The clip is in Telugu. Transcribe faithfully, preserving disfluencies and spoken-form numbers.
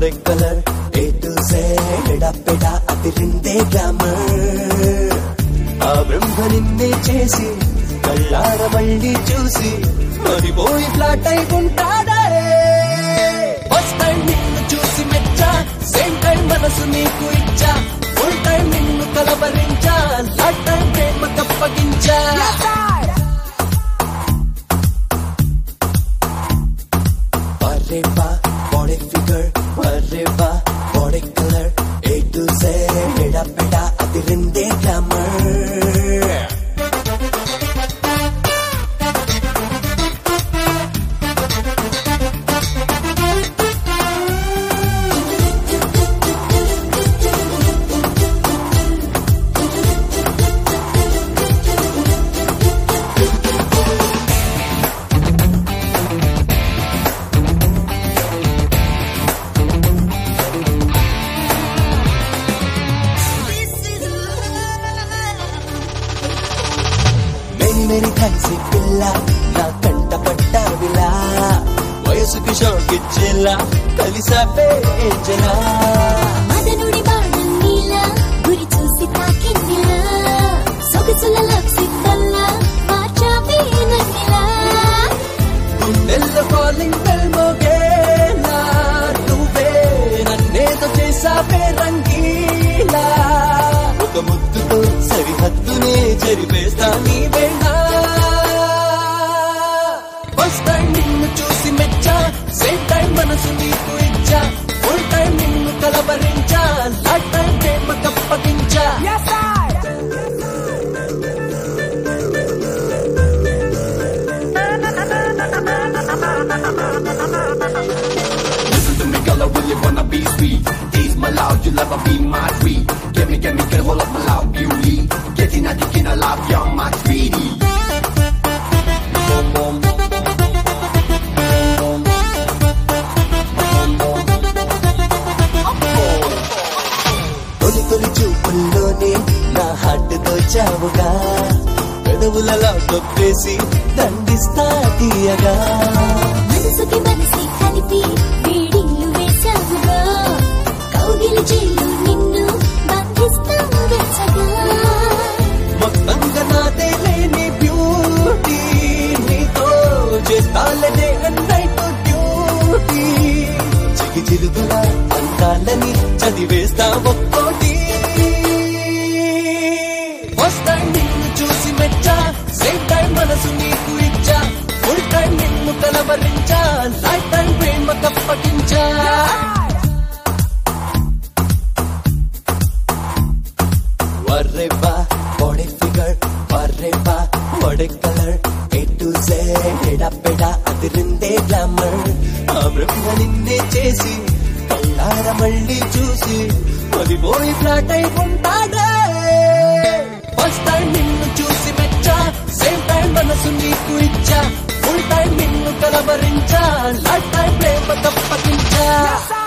Body colour A to Z ఎడపెడా అదిరిందే గ్లామర్ ఆ బ్రహ్మ నిన్నే చేసి కళ్ళార మళ్ళీ చూసి మరిపోయి ఫ్లాట్ అయిపోతాడే ఫస్ట్ టైం నిన్ను చూసి మెచ్చా సేమ్ టైం మనసు నీకు ఇచ్చా ఫుల్ టైం నిన్ను కలవరించా లాట్ టైం ప్రేమ కప్పగించా Areva, body figure, Areva, body color, A to Z, heda peda, adirinde glamour. मेरी थैंक्स पिल्ला ना कंट पट्टाविला वयसुकी షాక్ ఇచ్చేలా కలిసాపే ఏంజలా మదనుడి బాణంనిలా గురి చూసి తాకిందిలా సొగసుల లక్సిద్దల్లా మార్చావే నన్నిలా గుండెల్లో కాలింగ్ బెల్ మోగేలా నువ్వే నన్నేదో చేసావే రంగీలా ఒక ముద్దుతో సరిహద్దునే చెరిపేస్తా నీ వేళ ఫస్ట్ టైం నిన్ను చూసి మెచ్చా సేమ్ టైం మనసు నీకు ఇచ్చా ఫుల్ టైం నిన్ను కలవరించా లాట్ టైం ప్రేమ కప్పగించా Listen to me, girl, I really wanna be sweet. Tease my loud, you'll ever be my sweet. Get me, get me, get hold of my loud beauty. Getting at you, can I love you, my sweetie. తొలి తొలి చూపుల్లోనే నా హార్ట్ దోచావుగా పెదవులలో తొప్పేసి దండిస్తా తీయగా మనసుకి మనసి కలిపి వేడిల్లు వేసావుగా కౌగిలి చేలు నిన్ను బంధిస్తావు వెచ్చగా మొత్తంగా నాదే లేని బ్యూటీ నీతో చేస్తాలనే అన్నైట్ డ్యూటీ చిగి చిరుగుల అందాలని చదివేస్తా ఒక్కోటి ఫస్ట్ టైం నిన్ను చూసి మెచ్చా సేమ్ టైం మనసు నీకు ఇచ్చా ఫుల్ టైం నిన్ను కలవరించా లైఫ్ టైం ప్రేమ కప్పగించా Areva, body figure, Areva, body color, A to Z, heda peda, adirinde glamour. ఆ బ్రహ్మ నిన్నే చేసి కళ్ళార మళ్ళీ చూసి మరిపోయి ఫ్లాట్ అయిపోతాడే ఫస్ట్ టైం నిన్ను చూసి మెచ్చా సేమ్ టైం మనసు నీకు ఇచ్చా ఫుల్ టైం నిన్ను కలవరించా లాట్ టైం ప్రేమ కప్పగించా